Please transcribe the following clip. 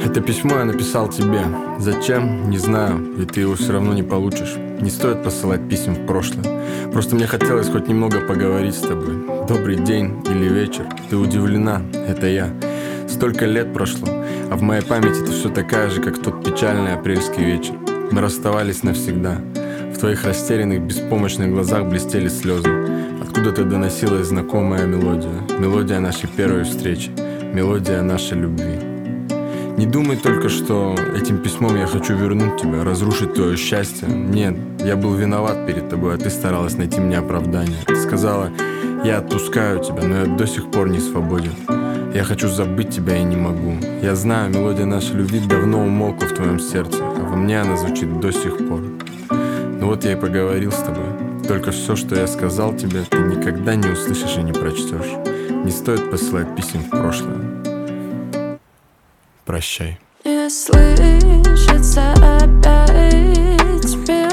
Это письмо я написал тебе. Зачем? Не знаю, ведь ты его все равно не получишь. Не стоит посылать писем в прошлое. Просто мне хотелось хоть немного поговорить с тобой. Добрый день или вечер. Ты удивлена, это я. Столько лет прошло, а в моей памяти ты все такая же, как тот печальный апрельский вечер. Мы расставались навсегда. В твоих растерянных, беспомощных глазах блестели слезы. Откуда-то доносилась знакомая мелодия. Мелодия нашей первой встречи. Мелодия нашей любви. Не думай только, что этим письмом я хочу вернуть тебя, разрушить твое счастье. Нет, я был виноват перед тобой, а ты старалась найти мне оправдание. Ты сказала, я отпускаю тебя, но я до сих пор не свободен. Я хочу забыть тебя и не могу. Я знаю, мелодия нашей любви давно умолкла в твоем сердце, а во мне она звучит до сих пор. Ну вот я и поговорил с тобой. Только все, что я сказал тебе, ты никогда не услышишь и не прочтешь. Не стоит посылать писем в прошлое. Прощай. Не слышится опять,